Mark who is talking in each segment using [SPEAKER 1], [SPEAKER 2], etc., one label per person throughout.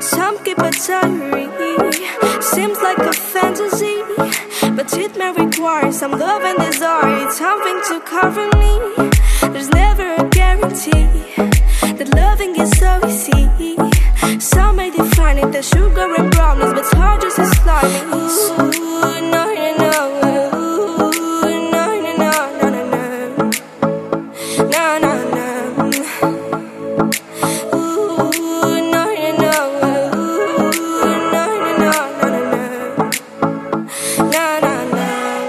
[SPEAKER 1] Some keep a diary, seems like a fantasy, but it may require some love and desire, something to cover me. There's never a guarantee that loving is so easy. Some may define it as sugar and brownies, but hard just as slimy. Ooh, no, no, no. Ooh, no, no, no, no, no, no. No, no, no. Ooh, no, no, no. Ooh, no, no, no, no, no, no. No, no, no.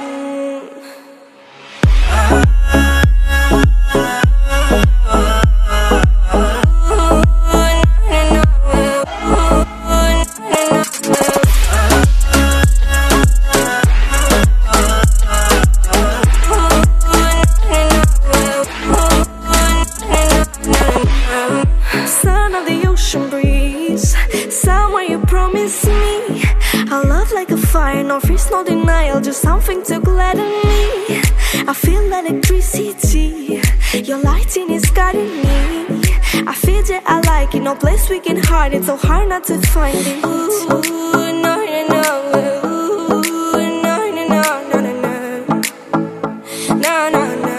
[SPEAKER 1] Son of the ocean breeze, someone you promised me. A love like a fire, no freeze, no denial, just something to gladden me. I feel electricity, your lighting is guiding me. I feel that I like it, no place we can hide it, so hard not to find it. Ooh, no, no, no. Ooh, no, no, no, no, no, no. No, no, no.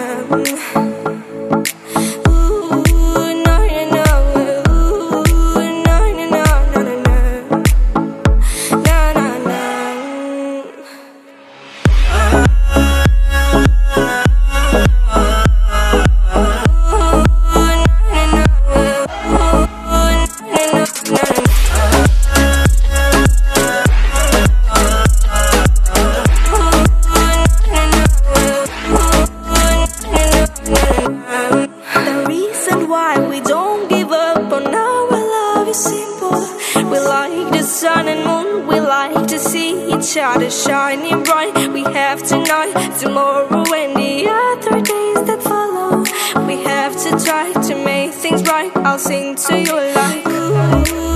[SPEAKER 1] We like the sun and moon, we like to see each other shining bright. We have tonight, tomorrow and the other days that follow. We have to try to make things right. I'll sing to you like ooh.